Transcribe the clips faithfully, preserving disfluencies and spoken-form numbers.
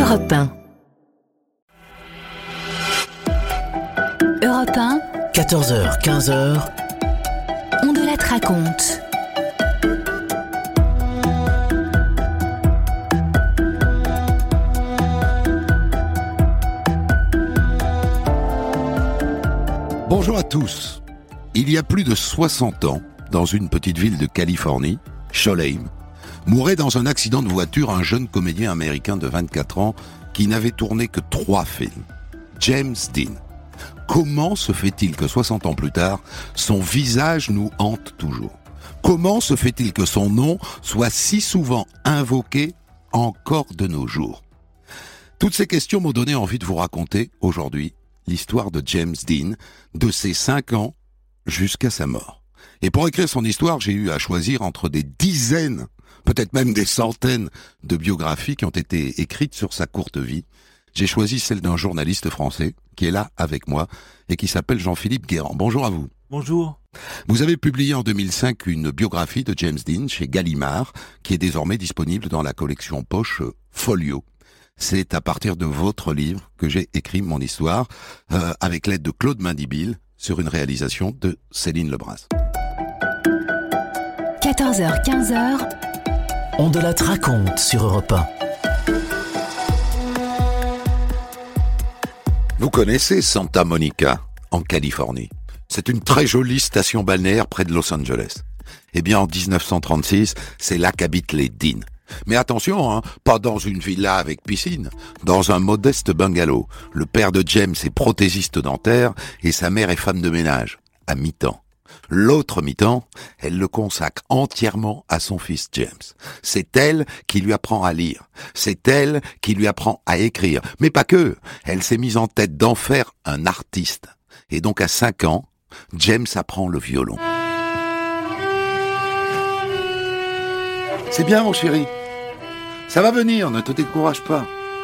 Europe un. Europe un. quatorze heures, quinze heures. On de la te raconte. Bonjour à tous. Il y a plus de soixante ans, dans une petite ville de Californie, Sholem, mourait dans un accident de voiture un jeune comédien américain de vingt-quatre ans qui n'avait tourné que trois films. James Dean. Comment se fait-il que soixante ans plus tard, son visage nous hante toujours ? Comment se fait-il que son nom soit si souvent invoqué encore de nos jours ? Toutes ces questions m'ont donné envie de vous raconter aujourd'hui l'histoire de James Dean, de ses cinq ans jusqu'à sa mort. Et pour écrire son histoire, j'ai eu à choisir entre des dizaines, peut-être même des centaines de biographies qui ont été écrites sur sa courte vie. J'ai choisi celle d'un journaliste français qui est là avec moi et qui s'appelle Jean-Philippe Guérand. Bonjour à vous. Bonjour. Vous avez publié en deux mille cinq une biographie de James Dean chez Gallimard, qui est désormais disponible dans la collection poche Folio. C'est à partir de votre livre que j'ai écrit mon histoire, euh, avec l'aide de Claude Mendibille, sur une réalisation de Céline Lebras. quatorze heures, quinze heures. On de la te raconte sur Europe un. Vous connaissez Santa Monica, en Californie. C'est une très jolie station balnéaire près de Los Angeles. Eh bien, en dix-neuf cent trente-six, c'est là qu'habitent les Dean. Mais attention, hein, pas dans une villa avec piscine, dans un modeste bungalow. Le père de James est prothésiste dentaire et sa mère est femme de ménage, à mi-temps. L'autre mi-temps, elle le consacre entièrement à son fils James. C'est elle qui lui apprend à lire. C'est elle qui lui apprend à écrire. Mais pas que. Elle s'est mise en tête d'en faire un artiste. Et donc à cinq ans, James apprend le violon. C'est bien, mon chéri. Ça va venir, ne te décourage pas.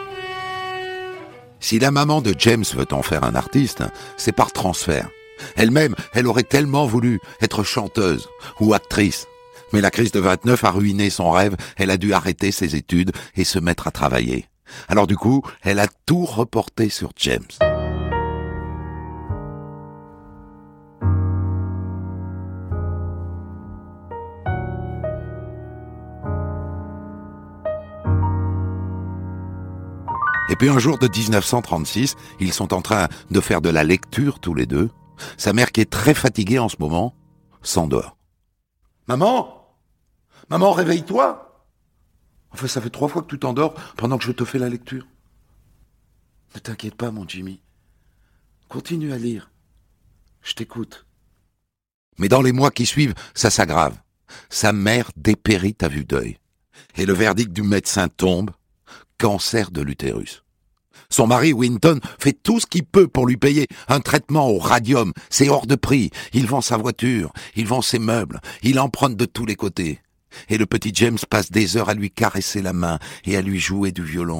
Si la maman de James veut en faire un artiste, c'est par transfert. Elle-même, elle aurait tellement voulu être chanteuse ou actrice. Mais la crise de vingt-neuf a ruiné son rêve, elle a dû arrêter ses études et se mettre à travailler. Alors du coup, elle a tout reporté sur James. Et puis un jour de dix-neuf cent trente-six, ils sont en train de faire de la lecture tous les deux. Sa mère, qui est très fatiguée en ce moment, s'endort. « Maman ! Maman, réveille-toi !»« Enfin, ça fait trois fois que tu t'endors pendant que je te fais la lecture. »« Ne t'inquiète pas, mon Jimmy. Continue à lire. Je t'écoute. » Mais dans les mois qui suivent, ça s'aggrave. Sa mère dépérit à vue d'œil. Et le verdict du médecin tombe. Cancer de l'utérus. Son mari, Winton, fait tout ce qu'il peut pour lui payer un traitement au radium. C'est hors de prix. Il vend sa voiture, il vend ses meubles, il emprunte de tous les côtés. Et le petit James passe des heures à lui caresser la main et à lui jouer du violon.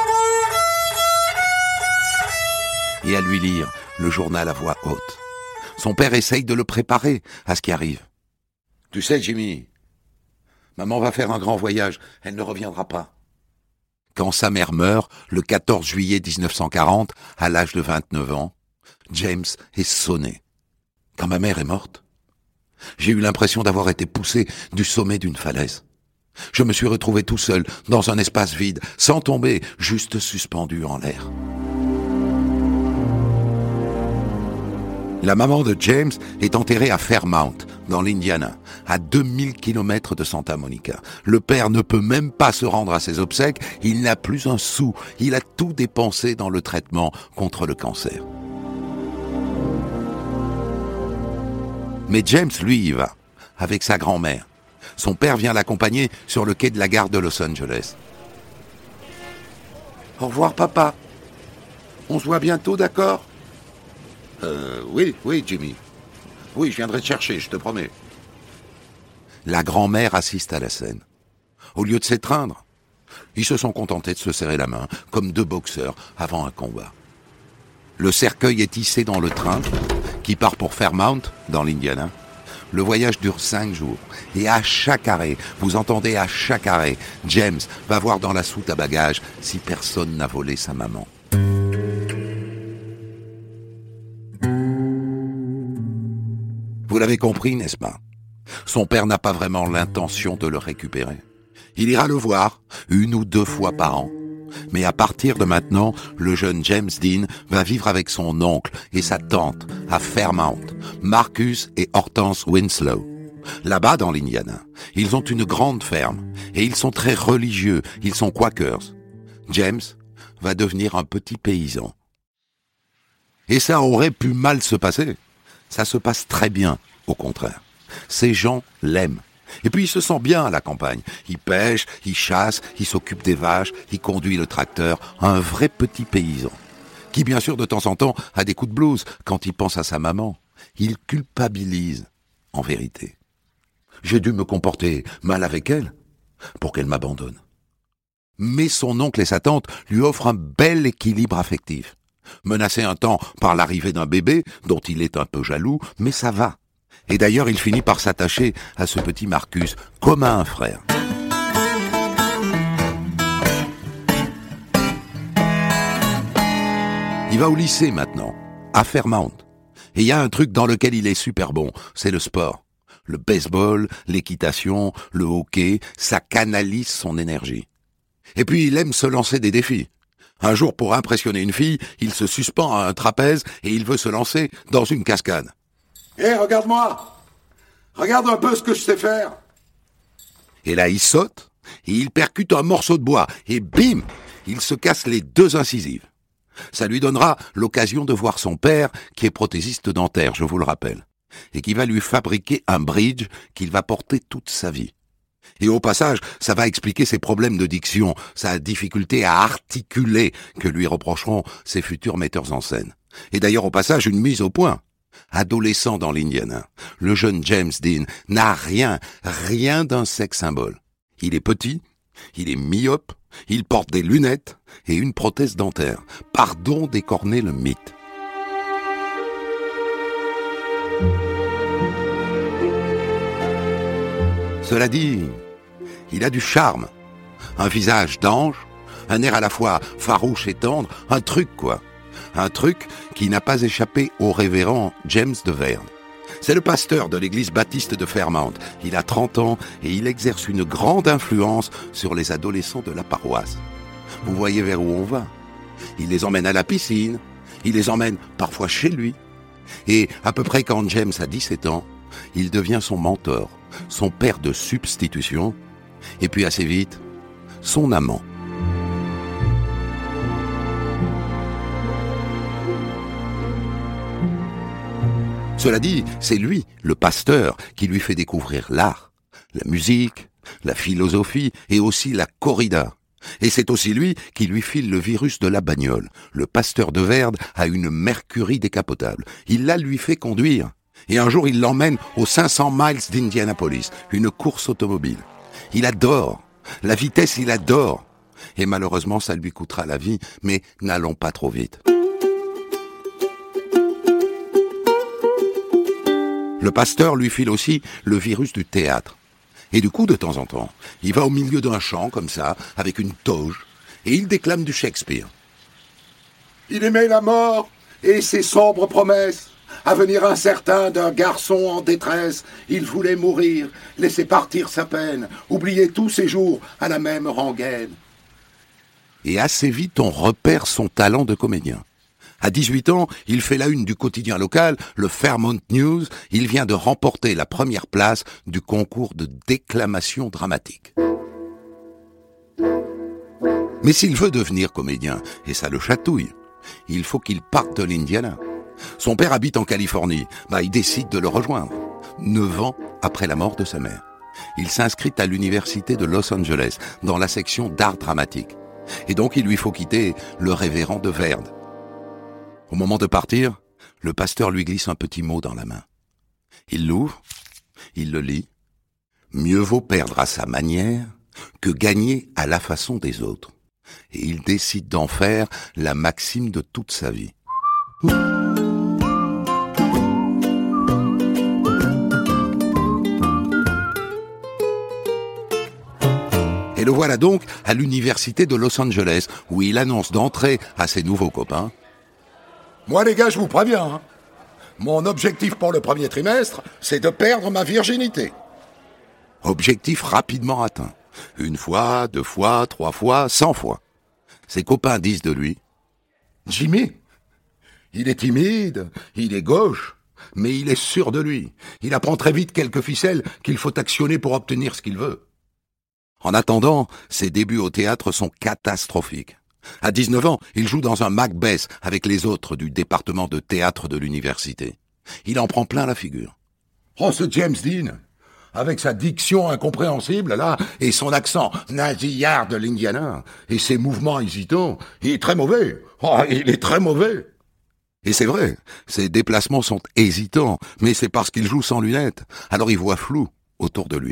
Et à lui lire le journal à voix haute. Son père essaye de le préparer à ce qui arrive. « Tu sais, Jimmy, maman va faire un grand voyage, elle ne reviendra pas. » Quand sa mère meurt, le quatorze juillet dix-neuf cent quarante, à l'âge de vingt-neuf ans, James est sonné. Quand ma mère est morte, j'ai eu l'impression d'avoir été poussé du sommet d'une falaise. Je me suis retrouvé tout seul, dans un espace vide, sans tomber, juste suspendu en l'air. La maman de James est enterrée à Fairmount, dans l'Indiana, à deux mille kilomètres de Santa Monica. Le père ne peut même pas se rendre à ses obsèques, il n'a plus un sou, il a tout dépensé dans le traitement contre le cancer. Mais James, lui, y va, avec sa grand-mère. Son père vient l'accompagner sur le quai de la gare de Los Angeles. « Au revoir, papa. On se voit bientôt, d'accord ? » Euh, oui, oui, Jimmy. Oui, je viendrai te chercher, je te promets. La grand-mère assiste à la scène. Au lieu de s'étreindre, ils se sont contentés de se serrer la main, comme deux boxeurs avant un combat. Le cercueil est hissé dans le train, qui part pour Fairmount, dans l'Indiana, Le voyage dure cinq jours. Et à chaque arrêt, vous entendez à chaque arrêt, James va voir dans la soute à bagages si personne n'a volé sa maman. Vous l'avez compris, n'est-ce pas? Son père n'a pas vraiment l'intention de le récupérer. Il ira le voir une ou deux fois par an. Mais à partir de maintenant, le jeune James Dean va vivre avec son oncle et sa tante à Fairmount, Marcus et Hortense Winslow. Là-bas, dans l'Indiana, ils ont une grande ferme et ils sont très religieux, ils sont Quakers. James va devenir un petit paysan. Et ça aurait pu mal se passer. Ça se passe très bien, au contraire. Ces gens l'aiment. Et puis il se sent bien à la campagne. Il pêche, il chasse, il s'occupe des vaches, il conduit le tracteur. Un vrai petit paysan. Qui bien sûr de temps en temps a des coups de blues quand il pense à sa maman. Il culpabilise, en vérité. J'ai dû me comporter mal avec elle pour qu'elle m'abandonne. Mais son oncle et sa tante lui offrent un bel équilibre affectif. Menacé un temps par l'arrivée d'un bébé, dont il est un peu jaloux, mais ça va. Et d'ailleurs, il finit par s'attacher à ce petit Marcus, comme à un frère. Il va au lycée maintenant, à Fairmount. Et il y a un truc dans lequel il est super bon, c'est le sport. Le baseball, l'équitation, le hockey, ça canalise son énergie. Et puis il aime se lancer des défis. Un jour, pour impressionner une fille, il se suspend à un trapèze et il veut se lancer dans une cascade. Hé, hey, regarde-moi! Regarde un peu ce que je sais faire! Et là, il saute, et il percute un morceau de bois, et bim! Il se casse les deux incisives. Ça lui donnera l'occasion de voir son père, qui est prothésiste dentaire, je vous le rappelle, et qui va lui fabriquer un bridge qu'il va porter toute sa vie. Et au passage, ça va expliquer ses problèmes de diction, sa difficulté à articuler que lui reprocheront ses futurs metteurs en scène. Et d'ailleurs, au passage, une mise au point. Adolescent dans l'Indiana, le jeune James Dean n'a rien, rien d'un sex symbole. Il est petit, il est myope, il porte des lunettes et une prothèse dentaire. Pardon d'écorner le mythe. Cela dit, il a du charme, un visage d'ange, un air à la fois farouche et tendre, un truc quoi. Un truc qui n'a pas échappé au révérend James de Verde. C'est le pasteur de l'église baptiste de Fairmount. Il a trente ans et il exerce une grande influence sur les adolescents de la paroisse. Vous voyez vers où on va. Il les emmène à la piscine, il les emmène parfois chez lui. Et à peu près quand James a dix-sept ans, il devient son mentor, son père de substitution, et puis assez vite, son amant. Cela dit, c'est lui, le pasteur, qui lui fait découvrir l'art, la musique, la philosophie et aussi la corrida. Et c'est aussi lui qui lui file le virus de la bagnole. Le pasteur de Verde a une Mercury décapotable. Il la lui fait conduire. Et un jour, il l'emmène aux cinq cents miles d'Indianapolis, une course automobile. Il adore. La vitesse, il adore. Et malheureusement, ça lui coûtera la vie, mais n'allons pas trop vite. Le pasteur lui file aussi le virus du théâtre. Et du coup, de temps en temps, il va au milieu d'un champ, comme ça, avec une toge, et il déclame du Shakespeare. Il aimait la mort et ses sombres promesses. Avenir incertain d'un garçon en détresse. Il voulait mourir, laisser partir sa peine, oublier tous ses jours à la même rengaine. Et assez vite, on repère son talent de comédien. À dix-huit ans, il fait la une du quotidien local, le Fairmount News. Il vient de remporter la première place du concours de déclamation dramatique. Mais s'il veut devenir comédien, et ça le chatouille, il faut qu'il parte de l'Indiana. Son père habite en Californie, bah il décide de le rejoindre. Neuf ans après la mort de sa mère. Il s'inscrit à l'université de Los Angeles, dans la section d'art dramatique. Et donc il lui faut quitter le révérend de Verde. Au moment de partir, le pasteur lui glisse un petit mot dans la main. Il l'ouvre, il le lit. Mieux vaut perdre à sa manière que gagner à la façon des autres. Et il décide d'en faire la maxime de toute sa vie. le voilà donc à l'université de Los Angeles, où il annonce d'entrer à ses nouveaux copains. Moi les gars, je vous préviens, hein. Mon objectif pour le premier trimestre, c'est de perdre ma virginité. Objectif rapidement atteint. Une fois, deux fois, trois fois, cent fois. Ses copains disent de lui: Jimmy, il est timide, il est gauche, mais il est sûr de lui. Il apprend très vite quelques ficelles qu'il faut actionner pour obtenir ce qu'il veut. En attendant, ses débuts au théâtre sont catastrophiques. À dix-neuf ans, il joue dans un Macbeth avec les autres du département de théâtre de l'université. Il en prend plein la figure. Oh, ce James Dean, avec sa diction incompréhensible, là, et son accent nasillard de l'Indiana, et ses mouvements hésitants, il est très mauvais. Oh, il est très mauvais. Et c'est vrai, ses déplacements sont hésitants, mais c'est parce qu'il joue sans lunettes. Alors il voit flou autour de lui.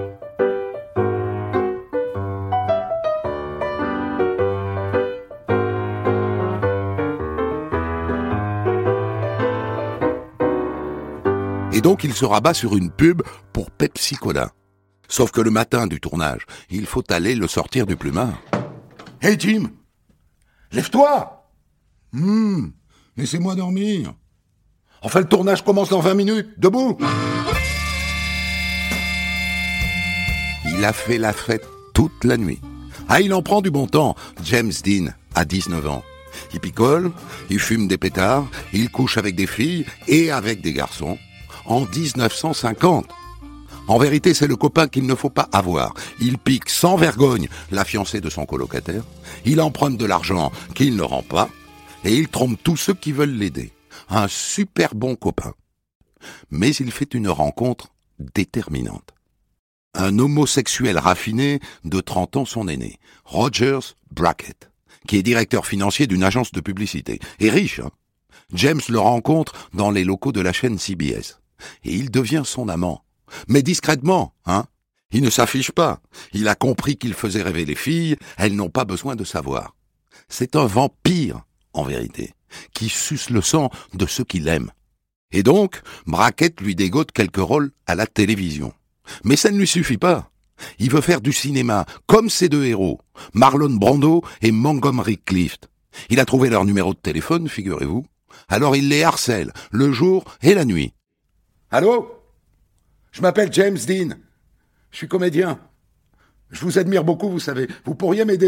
Et donc il se rabat sur une pub pour Pepsi Cola. Sauf que le matin du tournage, il faut aller le sortir du plumard. « Hey Jim, lève-toi !»« Hum, laissez-moi dormir. Enfin, le tournage commence dans vingt minutes. Debout !» Il a fait la fête toute la nuit. Ah, il en prend du bon temps, James Dean, à dix-neuf ans. Il picole, il fume des pétards, il couche avec des filles et avec des garçons. En dix-neuf cent cinquante. En vérité, c'est le copain qu'il ne faut pas avoir. Il pique sans vergogne la fiancée de son colocataire, il emprunte de l'argent qu'il ne rend pas, et il trompe tous ceux qui veulent l'aider. Un super bon copain. Mais il fait une rencontre déterminante. Un homosexuel raffiné de trente ans son aîné, Rogers Brackett, qui est directeur financier d'une agence de publicité, et riche, hein. James le rencontre dans les locaux de la chaîne C B S. Et il devient son amant. Mais discrètement, hein. Il ne s'affiche pas. Il a compris qu'il faisait rêver les filles, elles n'ont pas besoin de savoir. C'est un vampire, en vérité, qui suce le sang de ceux qu'il aime. Et donc, Brackett lui dégote quelques rôles à la télévision. Mais ça ne lui suffit pas. Il veut faire du cinéma, comme ses deux héros, Marlon Brando et Montgomery Clift. Il a trouvé leur numéro de téléphone, figurez-vous. Alors il les harcèle, le jour et la nuit. Allô ? Je m'appelle James Dean. Je suis comédien. Je vous admire beaucoup, vous savez. Vous pourriez m'aider ?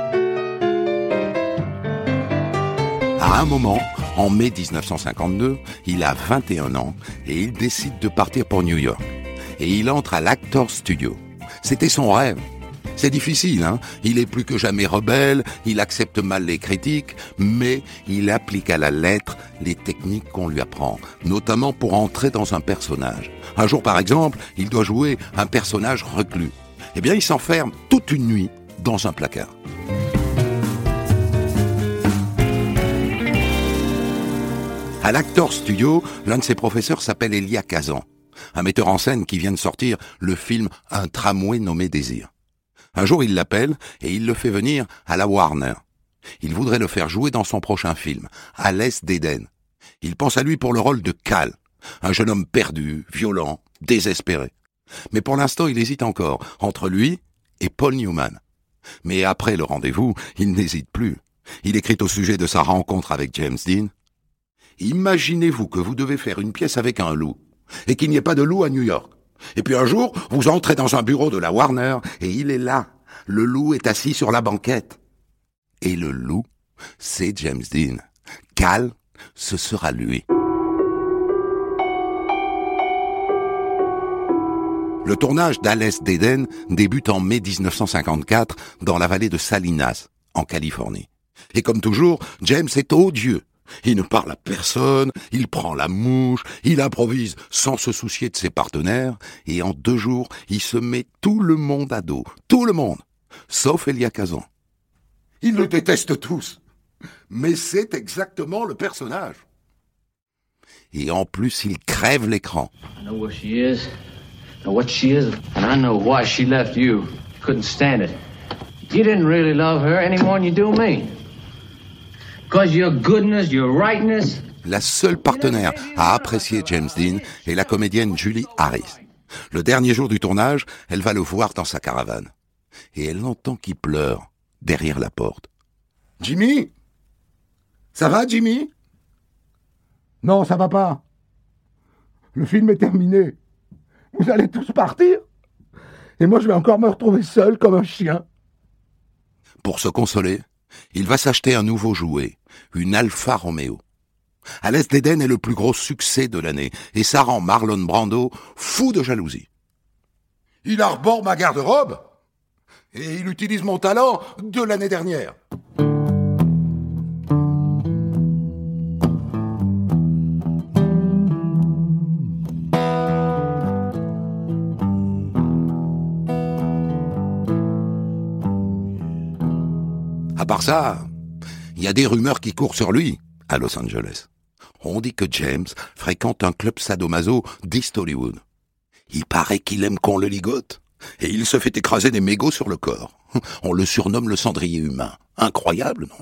À un moment, en mai dix-neuf cent cinquante-deux, il a vingt et un ans et il décide de partir pour New York. Et il entre à l'Actors Studio. C'était son rêve. C'est difficile, hein. Il est plus que jamais rebelle, il accepte mal les critiques, mais il applique à la lettre les techniques qu'on lui apprend, notamment pour entrer dans un personnage. Un jour, par exemple, il doit jouer un personnage reclus. Eh bien, il s'enferme toute une nuit dans un placard. À l'Actors Studio, l'un de ses professeurs s'appelle Elia Kazan, un metteur en scène qui vient de sortir le film Un tramway nommé Désir. Un jour, il l'appelle et il le fait venir à la Warner. Il voudrait le faire jouer dans son prochain film, À l'Est d'Éden. Il pense à lui pour le rôle de Cal, un jeune homme perdu, violent, désespéré. Mais pour l'instant, il hésite encore entre lui et Paul Newman. Mais après le rendez-vous, il n'hésite plus. Il écrit au sujet de sa rencontre avec James Dean. « Imaginez-vous que vous devez faire une pièce avec un loup, et qu'il n'y ait pas de loup à New York. Et puis un jour, vous entrez dans un bureau de la Warner, et il est là. Le loup est assis sur la banquette. Et le loup, c'est James Dean. Cal, ce sera lui. » Le tournage d'À l'Est d'Éden débute en mai dix-neuf cent cinquante-quatre dans la vallée de Salinas, en Californie. Et comme toujours, James est odieux. Il ne parle à personne, il prend la mouche, il improvise sans se soucier de ses partenaires, et en deux jours, il se met tout le monde à dos. Tout le monde, sauf Elia Kazan. Ils le détestent tous, mais c'est exactement le personnage. Et en plus, il crève l'écran. I know where she is, I know what she is, and I know why she left you. You couldn't stand it. You didn't really love her any more than you do me. Because your goodness, your rightness. La seule partenaire à apprécier James Dean est la comédienne Julie Harris. Le dernier jour du tournage, elle va le voir dans sa caravane. et elle entend qu'il pleure derrière la porte. « Jimmy ? Ça va, Jimmy ? » ?»« Non, ça va pas. Le film est terminé. Vous allez tous partir ? Et moi, je vais encore me retrouver seul comme un chien. » Pour se consoler, il va s'acheter un nouveau jouet, une Alfa Romeo. À l'Est d'Éden est le plus gros succès de l'année, et ça rend Marlon Brando fou de jalousie. Il arbore ma garde-robe et il utilise mon talent de l'année dernière. À part ça, il y a des rumeurs qui courent sur lui à Los Angeles. On dit que James fréquente un club sadomaso d'East Hollywood. Il paraît qu'il aime qu'on le ligote, et il se fait écraser des mégots sur le corps. On le surnomme le cendrier humain. Incroyable, non ?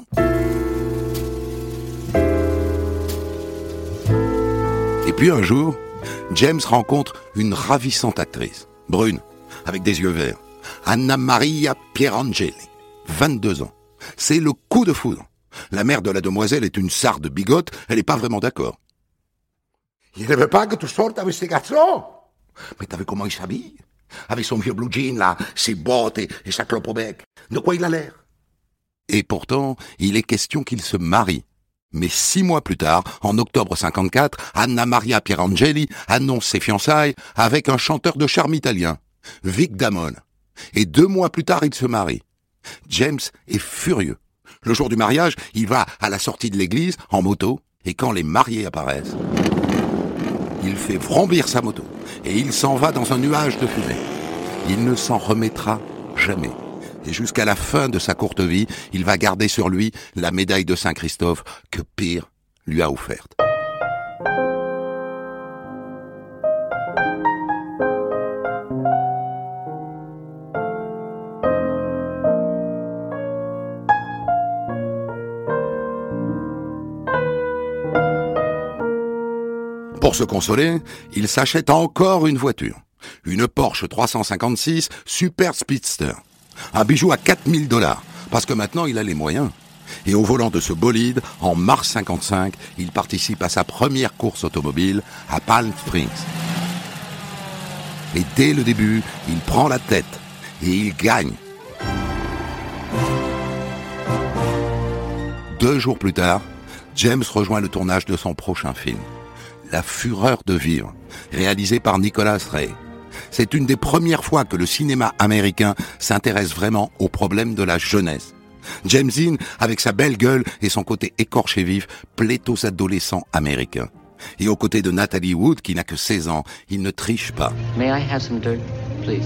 Et puis un jour, James rencontre une ravissante actrice, brune, avec des yeux verts, Anna Maria Pierangeli, vingt-deux ans. C'est le coup de foudre. La mère de la demoiselle est une sarde bigote, elle n'est pas vraiment d'accord. « Il ne veut pas que tu sortes avec ces garçons. Mais t'as vu comment il s'habille ? Avec son vieux blue jean, là, ses bottes et, et sa clope au bec. De quoi il a l'air ? » Et pourtant, il est question qu'il se marie. Mais six mois plus tard, en octobre cinquante-quatre, Anna Maria Pierangeli annonce ses fiançailles avec un chanteur de charme italien, Vic Damone. Et deux mois plus tard, il se marie. James est furieux. Le jour du mariage, il va à la sortie de l'église en moto, et quand les mariés apparaissent, il fait vrombir sa moto, et il s'en va dans un nuage de fumée. Il ne s'en remettra jamais. Et jusqu'à la fin de sa courte vie, il va garder sur lui la médaille de Saint-Christophe que Peer lui a offerte. Pour se consoler, il s'achète encore une voiture. Une Porsche trois cent cinquante-six Super Speedster. Un bijou à quatre mille dollars, parce que maintenant il a les moyens. Et au volant de ce bolide, en mars cinquante-cinq, il participe à sa première course automobile à Palm Springs. Et dès le début, il prend la tête et il gagne. Deux jours plus tard, James rejoint le tournage de son prochain film, La Fureur de vivre, réalisé par Nicholas Ray. C'est une des premières fois que le cinéma américain s'intéresse vraiment aux problèmes de la jeunesse. James Dean, avec sa belle gueule et son côté écorché vif, plaît aux adolescents américains. Et aux côtés de Natalie Wood, qui n'a que seize ans, il ne triche pas. May I have some dirt, please?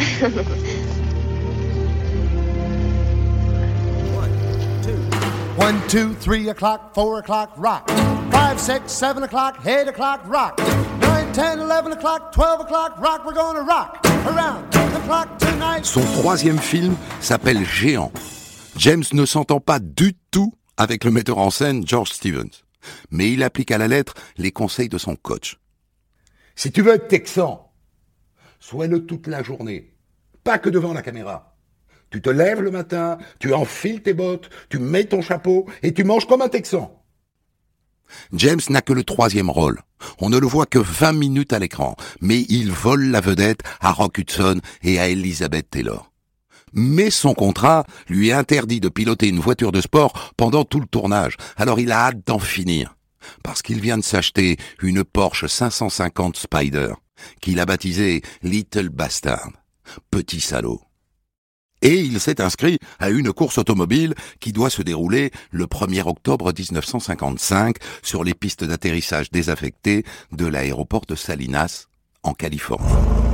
One, two, three o'clock, four o'clock, rock. Five, six, seven o'clock, eight o'clock, rock. Nine, ten, eleven o'clock, twelve o'clock, rock. We're gonna rock around the clock tonight. Son troisième film s'appelle Géant. James ne s'entend pas du tout avec le metteur en scène George Stevens, mais il applique à la lettre les conseils de son coach. Si tu veux être texan, sois-le toute la journée, pas que devant la caméra. Tu te lèves le matin, tu enfiles tes bottes, tu mets ton chapeau et tu manges comme un texan. James n'a que le troisième rôle. On ne le voit que vingt minutes à l'écran, mais il vole la vedette à Rock Hudson et à Elizabeth Taylor. Mais son contrat lui interdit de piloter une voiture de sport pendant tout le tournage, alors il a hâte d'en finir. Parce qu'il vient de s'acheter une Porsche cinq cent cinquante Spider, qu'il a baptisée Little Bastard, petit salaud. Et il s'est inscrit à une course automobile qui doit se dérouler le premier octobre dix-neuf cent cinquante-cinq sur les pistes d'atterrissage désaffectées de l'aéroport de Salinas, en Californie.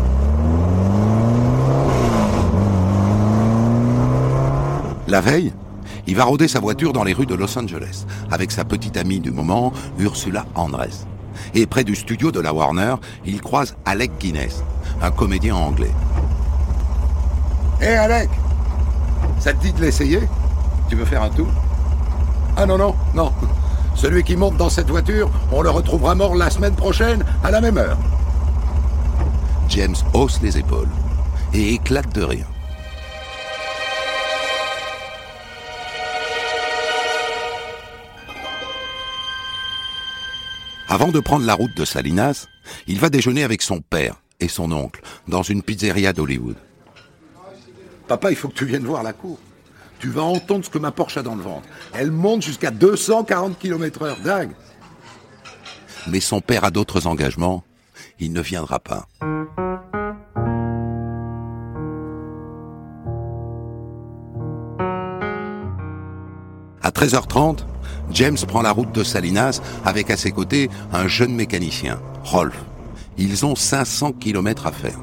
La veille, il va rôder sa voiture dans les rues de Los Angeles, avec sa petite amie du moment, Ursula Andress. Et près du studio de la Warner, il croise Alec Guinness, un comédien anglais. Hé hey Alec, ça te dit de l'essayer ? Tu veux faire un tour ? Ah non, non, non. Celui qui monte dans cette voiture, on le retrouvera mort la semaine prochaine à la même heure. James hausse les épaules et éclate de rire. Avant de prendre la route de Salinas, il va déjeuner avec son père et son oncle dans une pizzeria d'Hollywood. Papa, il faut que tu viennes voir la cour. Tu vas entendre ce que ma Porsche a dans le ventre. Elle monte jusqu'à deux cent quarante kilomètres heure, dingue. Mais son père a d'autres engagements, il ne viendra pas. À treize heures trente, James prend la route de Salinas avec à ses côtés un jeune mécanicien, Rolf. Ils ont cinq cents kilomètres à faire.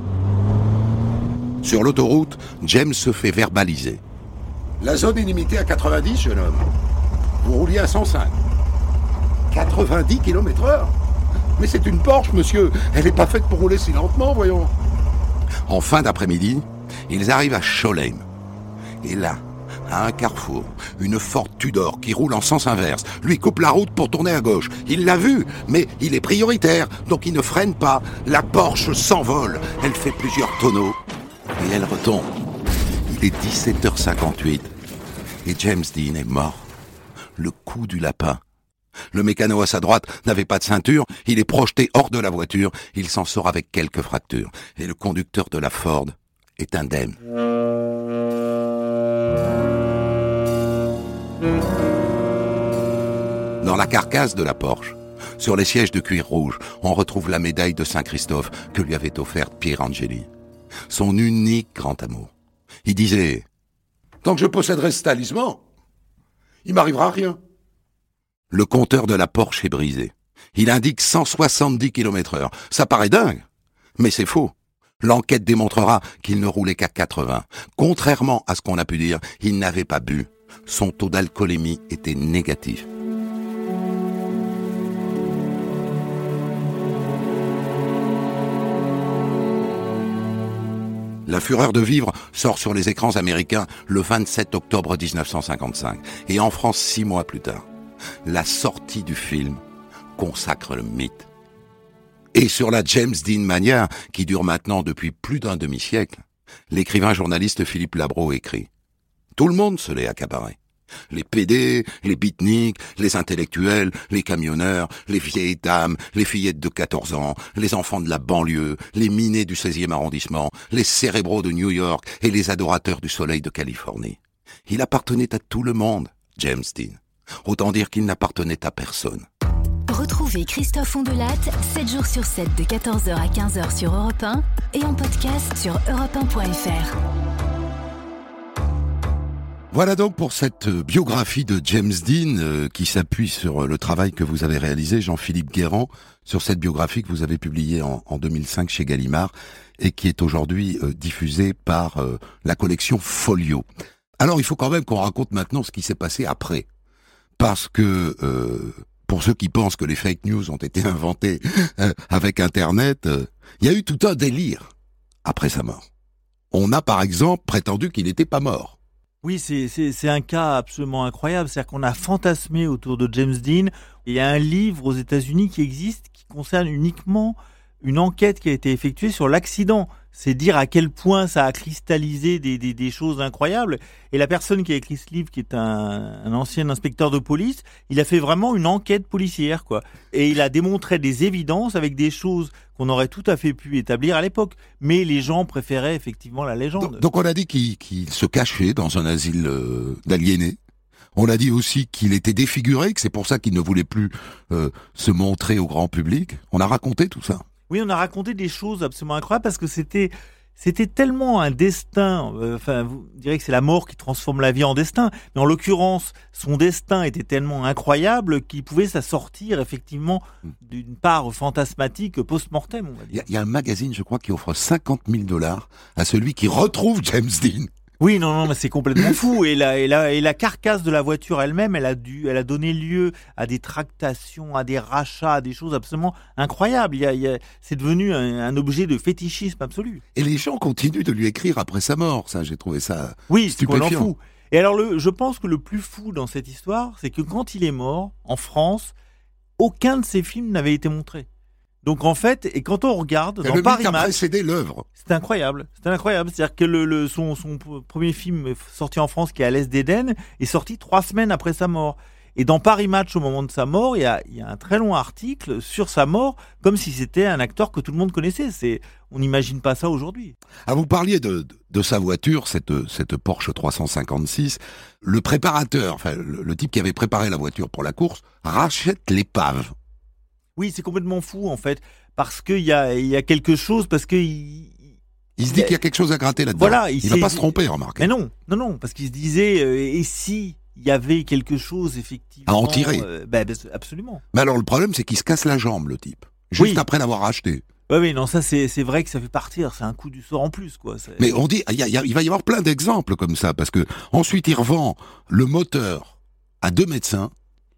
Sur l'autoroute, James se fait verbaliser. La zone est limitée à quatre-vingt-dix, jeune homme. Vous rouliez à cent cinq. quatre-vingt-dix kilomètres heure. Mais c'est une Porsche, monsieur. Elle n'est pas faite pour rouler si lentement, voyons. En fin d'après-midi, ils arrivent à Sholem. Et là, à un carrefour, une Ford Tudor qui roule en sens inverse lui coupe la route pour tourner à gauche. Il l'a vu, mais il est prioritaire, donc il ne freine pas. La Porsche s'envole. Elle fait plusieurs tonneaux et elle retombe. Il est dix-sept heures cinquante-huit et James Dean est mort. Le coup du lapin. Le mécano à sa droite n'avait pas de ceinture, il est projeté hors de la voiture, il s'en sort avec quelques fractures. Et le conducteur de la Ford est indemne. Dans la carcasse de la Porsche, sur les sièges de cuir rouge, on retrouve la médaille de Saint-Christophe que lui avait offerte Pierangeli. Son unique grand amour. Il disait « Tant que je posséderai ce talisman, il m'arrivera rien. » Le compteur de la Porsche est brisé. Il indique cent soixante-dix kilomètres heure. Ça paraît dingue, mais c'est faux. L'enquête démontrera qu'il ne roulait qu'à quatre-vingts. Contrairement à ce qu'on a pu dire, il n'avait pas bu. Son taux d'alcoolémie était négatif. La fureur de vivre sort sur les écrans américains le vingt-sept octobre dix-neuf cent cinquante-cinq et en France six mois plus tard. La sortie du film consacre le mythe. Et sur la James Dean Mania, qui dure maintenant depuis plus d'un demi-siècle, l'écrivain-journaliste Philippe Labro écrit « Tout le monde se l'est accaparé. Les pédés, les beatniks, les intellectuels, les camionneurs, les vieilles dames, les fillettes de quatorze ans, les enfants de la banlieue, les minés du seizième arrondissement, les cérébraux de New York et les adorateurs du soleil de Californie. Il appartenait à tout le monde, James Dean. Autant dire qu'il n'appartenait à personne. » Retrouvez Christophe Ondelat, sept jours sur sept de quatorze heures à quinze heures sur Europe un et en podcast sur europe un point f r. Voilà donc pour cette biographie de James Dean euh, qui s'appuie sur le travail que vous avez réalisé, Jean-Philippe Guérand, sur cette biographie que vous avez publiée en, en deux mille cinq chez Gallimard et qui est aujourd'hui euh, diffusée par euh, la collection Folio. Alors il faut quand même qu'on raconte maintenant ce qui s'est passé après. Parce que euh, pour ceux qui pensent que les fake news ont été inventés euh, avec Internet, il euh, y a eu tout un délire après sa mort. On a par exemple prétendu qu'il n'était pas mort. Oui, c'est, c'est, c'est un cas absolument incroyable. C'est-à-dire qu'on a fantasmé autour de James Dean. Il y a un livre aux États-Unis qui existe qui concerne uniquement une enquête qui a été effectuée sur l'accident. C'est dire à quel point ça a cristallisé des, des, des choses incroyables. Et la personne qui a écrit ce livre, qui est un, un ancien inspecteur de police, il a fait vraiment une enquête policière, quoi. Et il a démontré des évidences avec des choses qu'on aurait tout à fait pu établir à l'époque. Mais les gens préféraient effectivement la légende. Donc, donc on a dit qu'il, qu'il se cachait dans un asile euh, d'aliénés. On a dit aussi qu'il était défiguré, que c'est pour ça qu'il ne voulait plus euh, se montrer au grand public. On a raconté tout ça. Oui, on a raconté des choses absolument incroyables parce que c'était c'était tellement un destin. Euh, enfin, vous direz que c'est la mort qui transforme la vie en destin, mais en l'occurrence, son destin était tellement incroyable qu'il pouvait s'assortir effectivement d'une part fantasmatique post-mortem, on va dire. Il y, y a un magazine, je crois, qui offre cinquante mille dollars à celui qui retrouve James Dean. Oui, non, non, mais c'est complètement fou. Et la, et la, et la carcasse de la voiture elle-même, elle a dû, elle a donné lieu à des tractations, à des rachats, à des choses absolument incroyables. Il y a, il y a, c'est devenu un, un objet de fétichisme absolu. Et les gens continuent de lui écrire après sa mort. Ça, j'ai trouvé ça oui, stupéfiant. C'est fou. Et alors, le, je pense que le plus fou dans cette histoire, c'est que quand il est mort, en France, aucun de ses films n'avait été montré. Donc en fait, et quand on regarde c'est dans le Paris Match, a Match, précédé l'œuvre. C'est incroyable, c'est incroyable. C'est-à-dire que le, le, son, son premier film sorti en France, qui est À l'Est d'Éden, est sorti trois semaines après sa mort. Et dans Paris Match, au moment de sa mort, il y a, il y a un très long article sur sa mort, comme si c'était un acteur que tout le monde connaissait. C'est, on n'imagine pas ça aujourd'hui. Ah, vous parliez de, de, de sa voiture, cette, cette Porsche trois cent cinquante-six. Le préparateur, enfin le, le type qui avait préparé la voiture pour la course, rachète l'épave. Oui, c'est complètement fou en fait, parce qu'il y a, il y a quelque chose, parce que il, il se dit qu'il y a quelque chose à gratter là-dedans. Voilà, il ne va pas se tromper, remarquez. Mais non, non, non, parce qu'il se disait, euh, et si il y avait quelque chose effectivement à en tirer. Euh, ben, absolument. Mais alors le problème, c'est qu'il se casse la jambe, le type, juste oui. après l'avoir racheté. Oui, oui, non, ça c'est c'est vrai que ça fait partir, c'est un coup du sort en plus, quoi. C'est... Mais on dit, il, y a, il va y avoir plein d'exemples comme ça, parce que ensuite il revend le moteur à deux médecins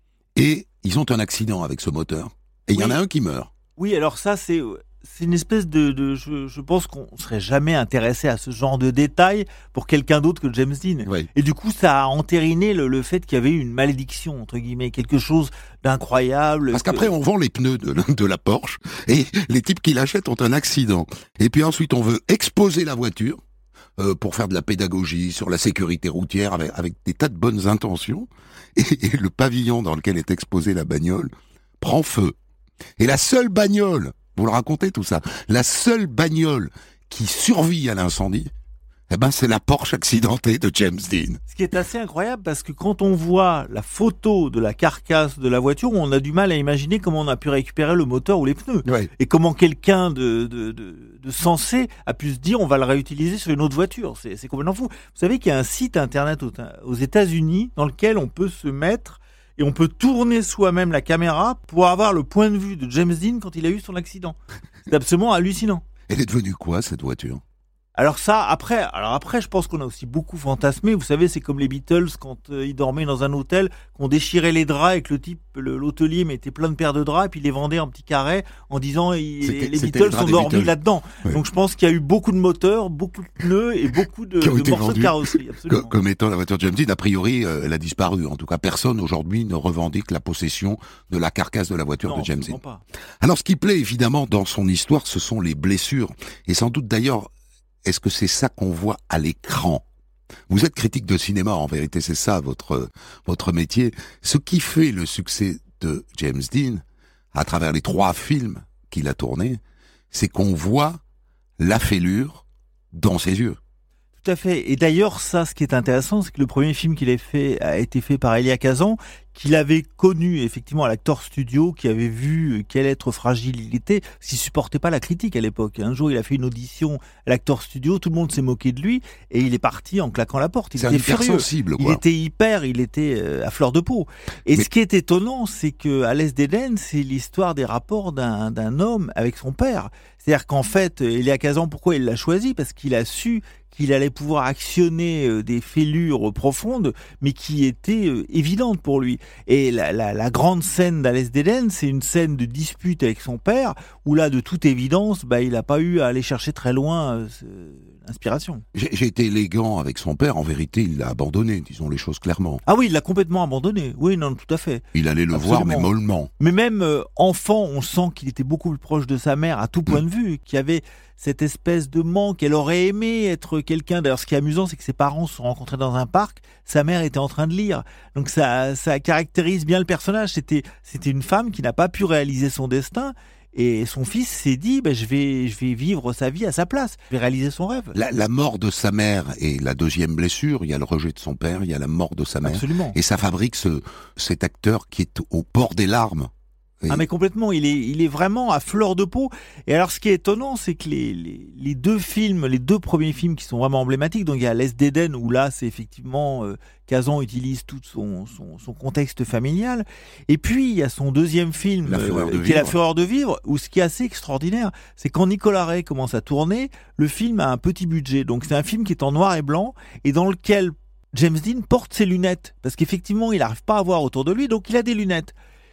et ils ont un accident avec ce moteur et il oui. y en a un qui meurt. Oui, alors ça c'est c'est une espèce de, de je, je pense qu'on serait jamais intéressé à ce genre de détails pour quelqu'un d'autre que James Dean. Oui. Et du coup, ça a entériné le, le fait qu'il y avait eu une malédiction entre guillemets, quelque chose d'incroyable. Parce que... qu'après, on vend les pneus de, de la Porsche et les types qui l'achètent ont un accident. Et puis ensuite, on veut exposer la voiture euh, pour faire de la pédagogie sur la sécurité routière avec, avec des tas de bonnes intentions. Et, et le pavillon dans lequel est exposée la bagnole prend feu. Et la seule bagnole, vous le racontez tout ça, la seule bagnole qui survit à l'incendie, eh ben c'est la Porsche accidentée de James Dean. Ce qui est assez incroyable parce que quand on voit la photo de la carcasse de la voiture, on a du mal à imaginer comment on a pu récupérer le moteur ou les pneus. Ouais. Et comment quelqu'un de, de, de, de sensé a pu se dire on va le réutiliser sur une autre voiture. C'est, c'est complètement fou. Vous savez qu'il y a un site internet aux, aux États-Unis dans lequel on peut se mettre et on peut tourner soi-même la caméra pour avoir le point de vue de James Dean quand il a eu son accident. C'est absolument hallucinant. Elle est devenue quoi, cette voiture ? Alors ça, après, alors après, je pense qu'on a aussi beaucoup fantasmé. Vous savez, c'est comme les Beatles quand euh, ils dormaient dans un hôtel, qu'on déchirait les draps et que le type, le, l'hôtelier mettait plein de paires de draps et puis il les vendait en petits carrés en disant il, les, les Beatles sont dormis Beatles. Là-dedans. Ouais. Donc je pense qu'il y a eu beaucoup de moteurs, beaucoup de pneus et beaucoup de, de morceaux de carrosserie. Absolument. Comme, comme étant la voiture de James Dean, a priori, euh, elle a disparu. En tout cas, personne aujourd'hui ne revendique la possession de la carcasse de la voiture non, de James Dean. Pas. Alors ce qui plaît évidemment dans son histoire, ce sont les blessures. Et sans doute d'ailleurs, est-ce que c'est ça qu'on voit à l'écran ? Vous êtes critique de cinéma, en vérité, c'est ça votre votre métier. Ce qui fait le succès de James Dean, à travers les trois films qu'il a tournés, c'est qu'on voit la fêlure dans ses yeux. Tout à fait. Et d'ailleurs, ça, ce qui est intéressant, c'est que le premier film qu'il a fait a été fait par Elia Kazan, qu'il avait connu effectivement à l'Actor Studio, qui avait vu quel être fragile il était, s'il supportait pas la critique à l'époque. Un jour, il a fait une audition à l'Actor Studio, tout le monde s'est moqué de lui, et il est parti en claquant la porte. Il c'est était un hyper furieux. sensible, quoi. Il était hyper, il était à fleur de peau. Et Mais... ce qui est étonnant, c'est que à l'Est d'Éden, c'est l'histoire des rapports d'un, d'un homme avec son père. C'est-à-dire qu'en fait, Elia Kazan, pourquoi il l'a choisi ? Parce qu'il a su qu'il allait pouvoir actionner des fêlures profondes, mais qui étaient évidentes pour lui. Et la, la, la grande scène d'Alès d'Éden, c'est une scène de dispute avec son père, où là, de toute évidence, bah, il n'a pas eu à aller chercher très loin euh, l'inspiration. J'ai, j'ai été élégant avec son père, en vérité, il l'a abandonné, disons les choses clairement. Ah oui, il l'a complètement abandonné, oui, non, tout à fait. Il allait le Absolument. voir, mais mollement. Mais même euh, enfant, on sent qu'il était beaucoup plus proche de sa mère, à tout point mmh. de vue, qu'il y avait cette espèce de manque. Elle aurait aimé être quelqu'un. D'ailleurs, ce qui est amusant, c'est que ses parents se sont rencontrés dans un parc. Sa mère était en train de lire. Donc ça, ça caractérise bien le personnage. C'était, c'était une femme qui n'a pas pu réaliser son destin. Et son fils s'est dit, ben, je vais, je vais vivre sa vie à sa place. Je vais réaliser son rêve. La, la mort de sa mère est la deuxième blessure. Il y a le rejet de son père, il y a la mort de sa mère. Absolument. Et ça fabrique ce, cet acteur qui est au bord des larmes. Et... Ah mais complètement, il est, il est vraiment à fleur de peau. Et alors ce qui est étonnant, c'est que les, les, les deux films, les deux premiers films qui sont vraiment emblématiques, donc il y a l'Est d'Éden où là c'est effectivement euh, Kazan utilise tout son, son, son contexte familial. Et puis il y a son deuxième film euh, qui est La Fureur de vivre, où ce qui est assez extraordinaire, c'est quand Nicolas Ray commence à tourner, le film a un petit budget. Donc c'est un film qui est en noir et blanc et dans lequel James Dean porte ses lunettes parce qu'effectivement il n'arrive pas à voir autour de lui, donc il a des lunettes.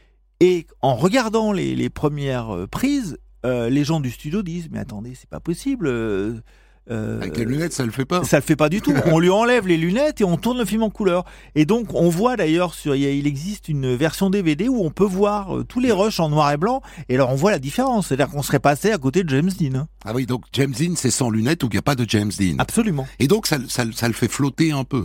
Et en regardant les, les premières prises, euh, les gens du studio disent « Mais attendez, c'est pas possible. Euh, euh, Avec les lunettes, ça le fait pas. » Ça le fait pas du tout. On lui enlève les lunettes et on tourne le film en couleur. Et donc, on voit d'ailleurs, sur, il existe une version D V D où on peut voir euh, tous les rushs en noir et blanc. Et alors, on voit la différence. C'est-à-dire qu'on serait passé à côté de James Dean. Hein. Ah oui, donc James Dean, c'est sans lunettes ou il n'y a pas de James Dean. Absolument. Et donc, ça, ça, ça le fait flotter un peu.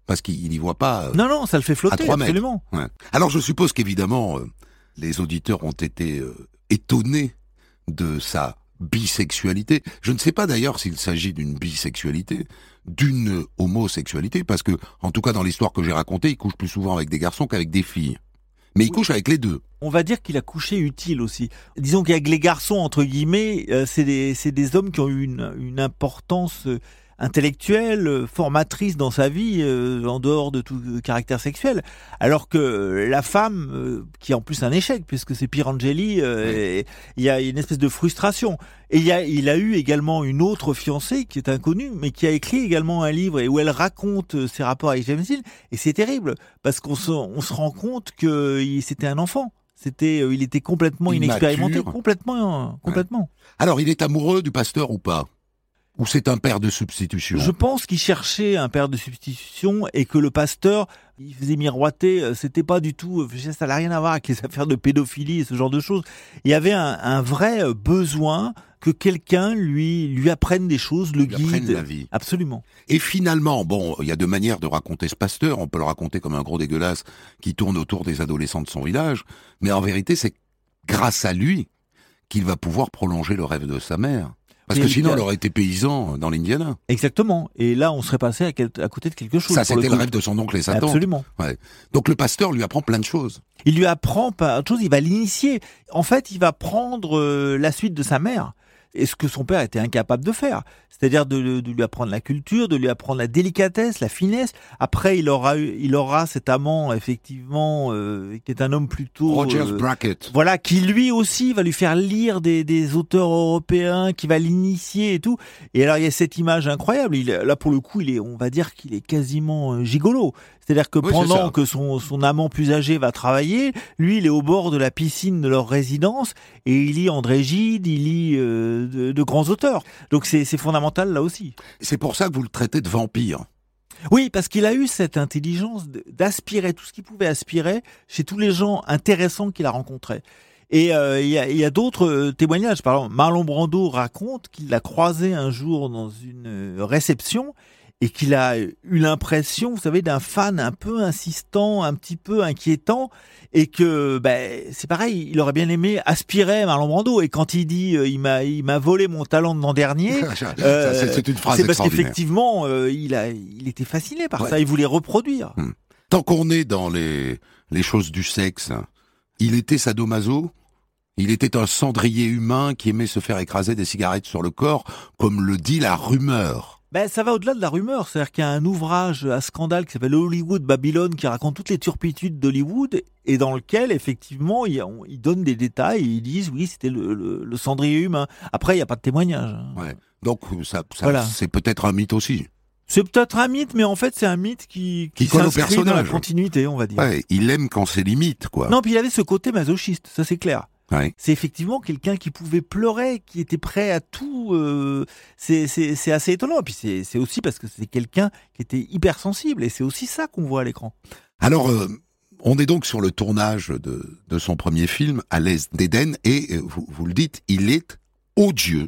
parce qu'il n'y voit pas... Euh, non, non, ça le fait flotter, à trois mètres. Absolument. Ouais. Alors je suppose qu'évidemment, euh, les auditeurs ont été euh, étonnés de sa bisexualité. Je ne sais pas d'ailleurs s'il s'agit d'une bisexualité, d'une homosexualité, parce que, en tout cas dans l'histoire que j'ai racontée, il couche plus souvent avec des garçons qu'avec des filles. Mais il couche avec les deux. On va dire qu'il a couché utile aussi. Disons qu'avec les garçons, entre guillemets, euh, c'est des, c'est des hommes qui ont eu une, une importance euh, intellectuelle, euh, formatrice dans sa vie, euh, en dehors de tout euh, caractère sexuel. Alors que la femme, euh, qui est en plus un échec, puisque c'est Pirangeli, euh, il y a une espèce de frustration. Et il, y a, il a eu également une autre fiancée qui est inconnue, mais qui a écrit également un livre et où elle raconte ses rapports avec James Dean. Et c'est terrible, parce qu'on se, on se rend compte que il, c'était un enfant. C'était, il était complètement Immature. inexpérimenté, complètement, complètement. Ouais. Alors, il est amoureux du pasteur ou pas ? Ou c'est un père de substitution ? Je pense qu'il cherchait un père de substitution et que le pasteur, il faisait miroiter, c'était pas du tout, ça n'a rien à voir avec les affaires de pédophilie et ce genre de choses. Il y avait un, un vrai besoin que quelqu'un lui lui apprenne des choses, le lui guide. apprenne la vie. Absolument. Et finalement, bon, il y a deux manières de raconter ce pasteur. On peut le raconter comme un gros dégueulasse qui tourne autour des adolescents de son village. Mais en vérité, c'est grâce à lui qu'il va pouvoir prolonger le rêve de sa mère. Parce Et que sinon, il a... il aurait été paysan dans l'Indiana. Exactement. Et là, on serait passé à, quel... à côté de quelque chose. Ça, c'était le, le rêve de son oncle et sa tante. Absolument. Ouais. Donc le pasteur lui apprend plein de choses. Il lui apprend pas autre chose, il va l'initier. En fait, il va prendre euh, la suite de sa mère. Et ce que son père était incapable de faire. C'est-à-dire de, de lui apprendre la culture, de lui apprendre la délicatesse, la finesse. Après, il aura eu, il aura cet amant, effectivement, euh, qui est un homme plutôt... Rogers euh, Brackett. Voilà, qui lui aussi va lui faire lire des, des auteurs européens, qui va l'initier et tout. Et alors, il y a cette image incroyable. Il, là, pour le coup, il est, on va dire qu'il est quasiment euh, gigolo. C'est-à-dire que oui, pendant que son, son amant plus âgé va travailler, lui, il est au bord de la piscine de leur résidence et il lit André Gide, il lit euh, de, de grands auteurs. Donc c'est, c'est fondamental là aussi. C'est pour ça que vous le traitez de vampire. Oui, parce qu'il a eu cette intelligence d'aspirer tout ce qu'il pouvait aspirer chez tous les gens intéressants qu'il a rencontrés. Et euh, il y a, il y a d'autres témoignages. Par exemple, Marlon Brando raconte qu'il l'a croisé un jour dans une réception et qu'il a eu l'impression, vous savez, d'un fan un peu insistant, un petit peu inquiétant, et que ben c'est pareil, il aurait bien aimé aspirer Marlon Brando. Et quand il dit euh, il m'a il m'a volé mon talent de l'an dernier, ça, euh, c'est, c'est une phrase c'est parce extraordinaire. qu'effectivement euh, il a il était fasciné par ouais. ça, il voulait reproduire. Hum. Tant qu'on est dans les les choses du sexe, il était sadomaso. Il était un cendrier humain qui aimait se faire écraser des cigarettes sur le corps, comme le dit la rumeur. Ben, ça va au-delà de la rumeur. C'est-à-dire qu'il y a un ouvrage à scandale qui s'appelle Hollywood Babylone qui raconte toutes les turpitudes d'Hollywood et dans lequel, effectivement, ils il donnent des détails et ils disent, oui, c'était le, le, le cendrier humain. Après, il n'y a pas de témoignage. Ouais. Donc, ça, ça voilà. C'est peut-être un mythe aussi. C'est peut-être un mythe, mais en fait, c'est un mythe qui, qui, qui colle au s'inscrit personnage. dans la continuité, on va dire. Ouais, il aime quand c'est limite, quoi. Non, puis il avait ce côté masochiste, ça c'est clair. Ouais. C'est effectivement quelqu'un qui pouvait pleurer, qui était prêt à tout. Euh, c'est, c'est, c'est assez étonnant. Et puis c'est, c'est aussi parce que c'est quelqu'un qui était hypersensible. Et c'est aussi ça qu'on voit à l'écran. Alors, euh, on est donc sur le tournage de, de son premier film, À l'aise d'Éden. Et euh, vous, vous le dites, il est odieux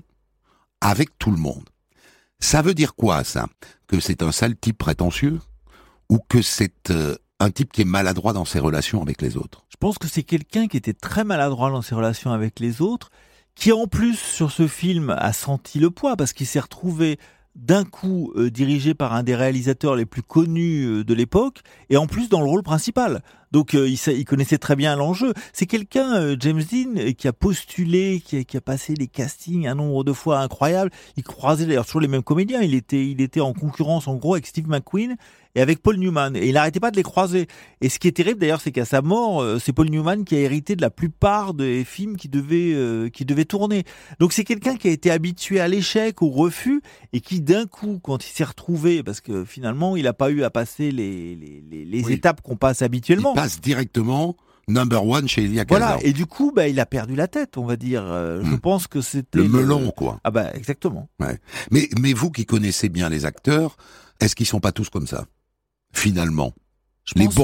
avec tout le monde. Ça veut dire quoi, ça ? Que c'est un sale type prétentieux ? Ou que c'est euh, un type qui est maladroit dans ses relations avec les autres ? Je pense que c'est quelqu'un qui était très maladroit dans ses relations avec les autres, qui en plus sur ce film a senti le poids parce qu'il s'est retrouvé d'un coup euh, dirigé par un des réalisateurs les plus connus euh, de l'époque et en plus dans le rôle principal. Donc euh, il, il connaissait très bien l'enjeu. C'est quelqu'un, euh, James Dean, euh, qui a postulé, qui a, qui a passé les castings un nombre de fois incroyable. Il croisait d'ailleurs toujours les mêmes comédiens. Il était, il était en concurrence en gros avec Steve McQueen et avec Paul Newman. Et il n'arrêtait pas de les croiser. Et ce qui est terrible d'ailleurs, c'est qu'à sa mort, euh, c'est Paul Newman qui a hérité de la plupart des films qui devaient, euh, qui devaient tourner. Donc c'est quelqu'un qui a été habitué à l'échec, au refus, et qui d'un coup, quand il s'est retrouvé, parce que finalement, il n'a pas eu à passer les, les, les, les oui. étapes qu'on passe habituellement. Il passe directement number one chez Elia Kazan. Voilà, et du coup, bah, il a perdu la tête, on va dire. Euh, mmh. Je pense que c'était... Le melon, quoi. Ah bah, exactement. Ouais. Mais, mais vous qui connaissez bien les acteurs, est-ce qu'ils sont pas tous comme ça ? Finalement. Je les pense... bons.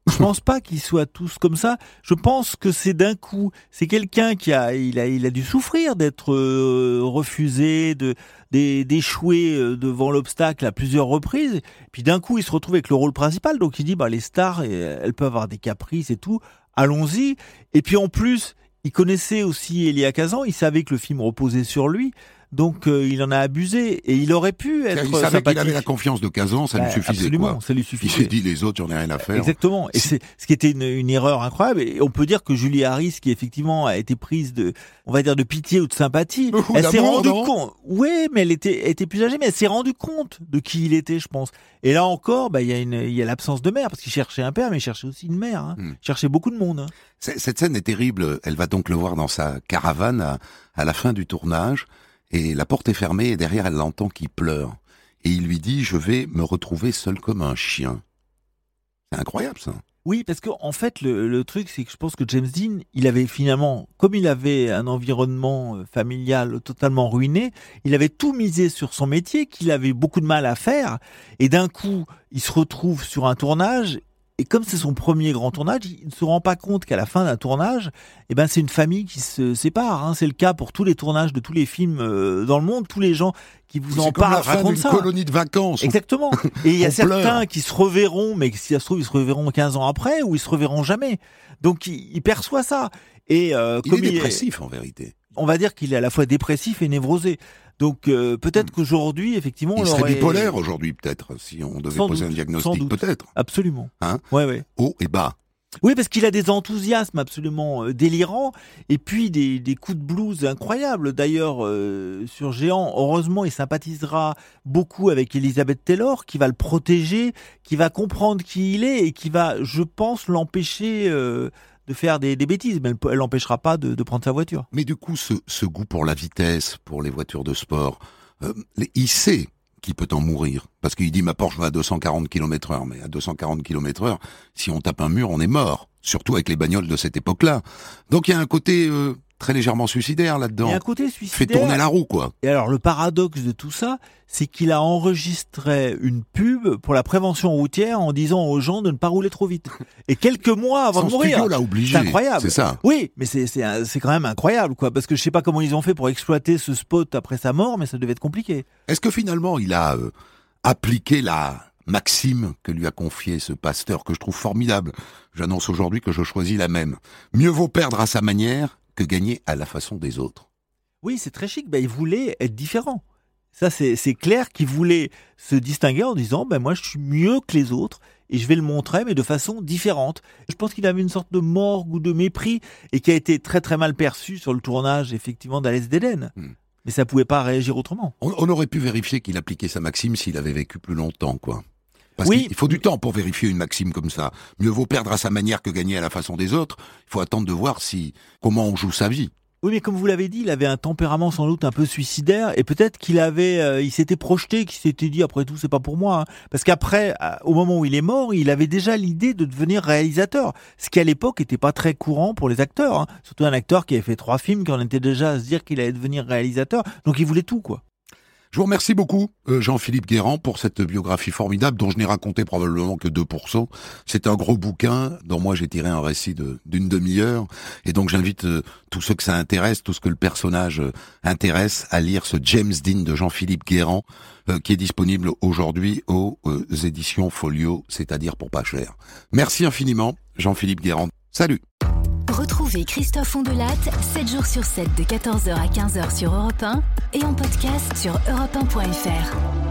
Je pense pas qu'ils soient tous comme ça. Je pense que c'est d'un coup. C'est quelqu'un qui a, il a, il a dû souffrir d'être euh, refusé, de, d'échouer devant l'obstacle à plusieurs reprises. Et puis d'un coup, il se retrouve avec le rôle principal. Donc il dit, bah les stars, elles peuvent avoir des caprices et tout. Allons-y. Et puis en plus, il connaissait aussi Elia Kazan. Il savait que le film reposait sur lui. Donc euh, il en a abusé et il aurait pu être il savait sympathique. qu'il avait la confiance de Kazan, ça bah, lui suffisait. Absolument, quoi. ça lui suffisait. Il s'est dit les autres, j'en ai rien à faire. Exactement. Et c'est ce qui était une, une erreur incroyable. Et on peut dire que Julie Harris, qui effectivement a été prise de, on va dire de pitié ou de sympathie, Ouh, elle s'est rendue non compte. Oui, mais elle était, elle était plus âgée, mais elle s'est rendue compte de qui il était, je pense. Et là encore, bah il y a une, il y a l'absence de mère parce qu'il cherchait un père, mais il cherchait aussi une mère. Hein. Hmm. Il cherchait beaucoup de monde. Hein. Cette scène est terrible. Elle va donc le voir dans sa caravane à, à la fin du tournage. Et la porte est fermée et derrière elle l'entend qui pleure. Et il lui dit, je vais me retrouver seul comme un chien. C'est incroyable ça. Oui, parce que en fait, le, le truc, c'est que je pense que James Dean, il avait finalement, comme il avait un environnement familial totalement ruiné, il avait tout misé sur son métier, qu'il avait beaucoup de mal à faire. Et d'un coup, il se retrouve sur un tournage. Et comme c'est son premier grand tournage, il ne se rend pas compte qu'à la fin d'un tournage, eh ben c'est une famille qui se sépare. Hein. C'est le cas pour tous les tournages de tous les films euh, dans le monde. Tous les gens qui vous en parlent racontent ça. C'est comme colonie de vacances. Exactement. Et il y a certains pleure. qui se reverront, mais si ça se trouve, ils se reverront quinze ans après ou ils se reverront jamais. Donc il, il perçoit ça. Et euh, il comme est il dépressif est, en vérité. On va dire qu'il est à la fois dépressif et névrosé. Donc euh, peut-être qu'aujourd'hui, effectivement, il on serait aurait... bipolaire aujourd'hui peut-être, si on devait sans poser doute, un diagnostic, peut-être. Absolument. Hein ouais, ouais. Haut et bas. Oui, parce qu'il a des enthousiasmes absolument euh, délirants et puis des, des coups de blues incroyables. D'ailleurs, euh, sur Géant, heureusement, il sympathisera beaucoup avec Elizabeth Taylor, qui va le protéger, qui va comprendre qui il est et qui va, je pense, l'empêcher... Euh, de faire des, des bêtises, mais elle l'empêchera pas de, de prendre sa voiture. Mais du coup, ce, ce goût pour la vitesse, pour les voitures de sport, euh, il sait qu'il peut en mourir. Parce qu'il dit, ma Porsche va à deux cent quarante kilomètres heure, mais à deux cent quarante kilomètres heure, si on tape un mur, on est mort. Surtout avec les bagnoles de cette époque-là. Donc il y a un côté euh, très légèrement suicidaire là-dedans. Il y a un côté suicidaire. Fait tourner la roue, quoi. Et alors, le paradoxe de tout ça, c'est qu'il a enregistré une pub pour la prévention routière en disant aux gens de ne pas rouler trop vite. Et quelques mois avant Son de mourir. studio l'a obligé. C'est incroyable. C'est ça. Oui, mais c'est, c'est, c'est quand même incroyable, quoi. Parce que je sais pas comment ils ont fait pour exploiter ce spot après sa mort, mais ça devait être compliqué. Est-ce que finalement, il a euh, appliqué la maxime que lui a confiée ce pasteur que je trouve formidable? J'annonce aujourd'hui que je choisis la même. Mieux vaut perdre à sa manière que gagner à la façon des autres. Oui, c'est très chic. Ben, il voulait être différent. Ça, c'est, c'est clair qu'il voulait se distinguer en disant, ben, moi, je suis mieux que les autres et je vais le montrer, mais de façon différente. Je pense qu'il avait une sorte de morgue ou de mépris et qui a été très, très mal perçu sur le tournage, effectivement, d'Alice d'Éden. Hmm. Mais ça pouvait pas réagir autrement. On, on aurait pu vérifier qu'il appliquait sa maxime s'il avait vécu plus longtemps, quoi. Parce oui. qu'il faut du temps pour vérifier une maxime comme ça. Mieux vaut perdre à sa manière que gagner à la façon des autres. Il faut attendre de voir si comment on joue sa vie. Oui, mais comme vous l'avez dit, il avait un tempérament sans doute un peu suicidaire et peut-être qu'il avait, euh, il s'était projeté, qu'il s'était dit après tout c'est pas pour moi, hein. Parce qu'après, au moment où il est mort, il avait déjà l'idée de devenir réalisateur, ce qui à l'époque était pas très courant pour les acteurs, hein. Surtout un acteur qui avait fait trois films, qui en était déjà à se dire qu'il allait devenir réalisateur, donc il voulait tout, quoi. Je vous remercie beaucoup, Jean-Philippe Guérand, pour cette biographie formidable dont je n'ai raconté probablement que deux pour cent. C'est un gros bouquin dont moi j'ai tiré un récit de, d'une demi-heure. Et donc j'invite euh, tous ceux que ça intéresse, tout ce que le personnage euh, intéresse, à lire ce James Dean de Jean-Philippe Guérand, euh, qui est disponible aujourd'hui aux euh, éditions Folio, c'est-à-dire pour pas cher. Merci infiniment, Jean-Philippe Guérand. Salut! Retrouvez Christophe Ondelat, sept jours sur sept de quatorze heures à quinze heures sur Europe un et en podcast sur europe un point f r.